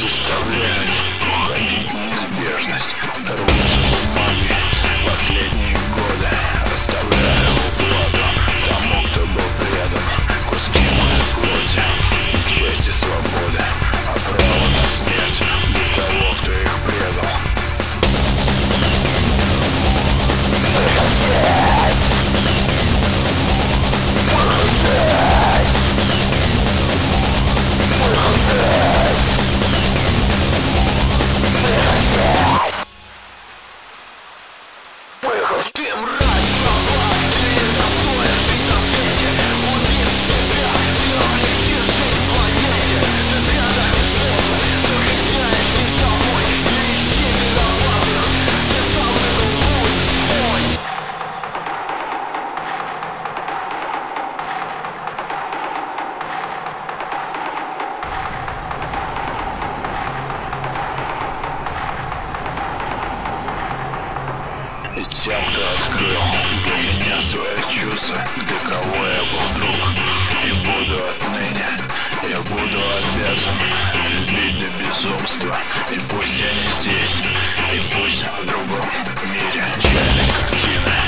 заставляет уходить неизбежность. Рвутся бумаги последние годы, оставляя уплату тому, кто был предан. Куски моей плоти, к счастью, свободы, а право на смерть для того, кто их предал. Ты мразь, слабак, ты недостоин жить на свете. Убив себя, ты облегчишь жизнь планете. Ты зря тратишь воздух, загрязняешь мир собой. Не ищи виноватых, ты сам выбрал путь свой. И тем, кто открыл для меня свои чувства, для кого я был друг, и буду отныне, я буду обязан любить до безумства. И пусть я не здесь, и пусть в другом мире, чайной картины.